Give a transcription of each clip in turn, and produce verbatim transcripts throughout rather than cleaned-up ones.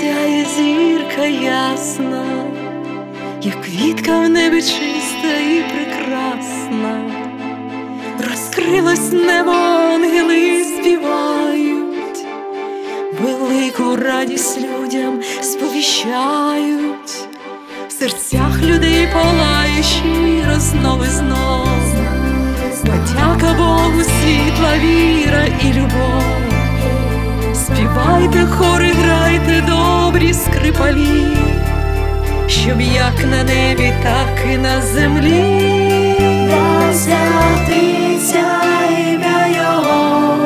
сяє зірка ясна, як квітка в небі чиста і прекрасна. Розкрилось небо, ангели співають, велику радість людям сповіщають. В серцях людей палає щиро знов і знов, подяка Богу, світла віра і любов. Співайте, хори, грайте, добрі скрипалі, щоб як на небі, так і на землі. Да святиться ім'я Його,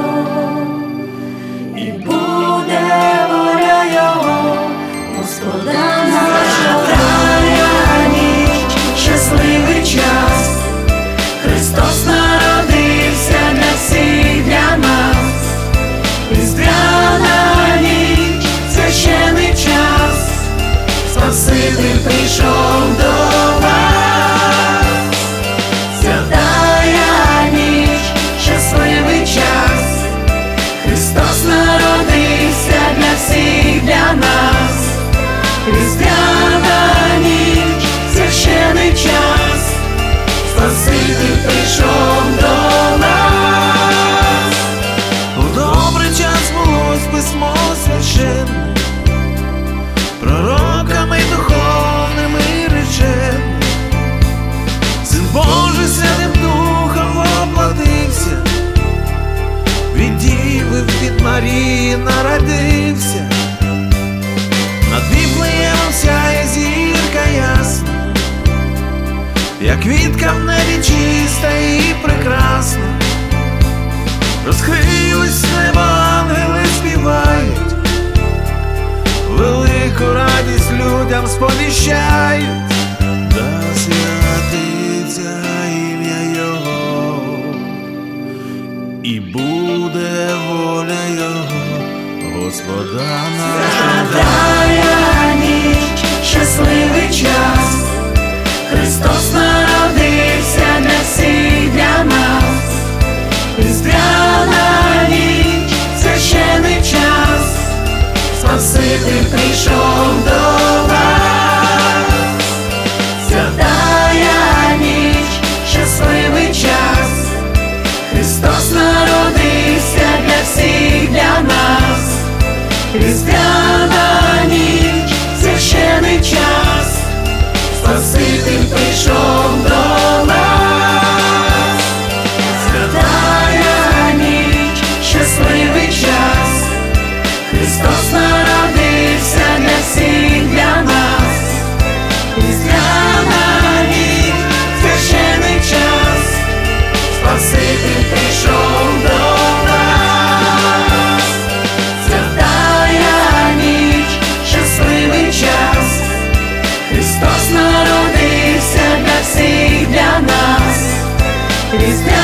і буде воля Його, Господа нашого. Рання ніч, щасливий час, Христос народився для всіх, для нас. Різдвяна ніч, священий час, Спаситель прийшов до вас. Святая ніч, щасливий час, Христос народився для всіх, для нас. Різдвяна ніч, священий час, Спаситель прийшов до нас. У добрий час молось письмо священне, пророками духовними реченими. Син Божий Святим Духом воплотився, від Діви від Марії народився. Над Вифлеємом сяє зірка ясна, як квітка в небі чиста і прекрасна. Розкрилось небо, ангели співають, велику радість людям сповіщають. Да святиться ім'я Його, і буде воля Його, Господа нашого. Святая ніч, щасливий час, Христос народився для всіх, для нас. Різдвяна ніч, священий час, Спаситель прийшов до вас. Святая ніч, щасливий час, Христос народився для всіх, для нас. Різдвяна ніч, священий час, Спаситель прийшов до нас. Святая ніч, щасливий час, Христос народився для всіх, для нас. Різдвяна ніч, священий час, Спаситель прийшов до нас. Святая ніч, щасливий час, Христос народився для всіх, для нас.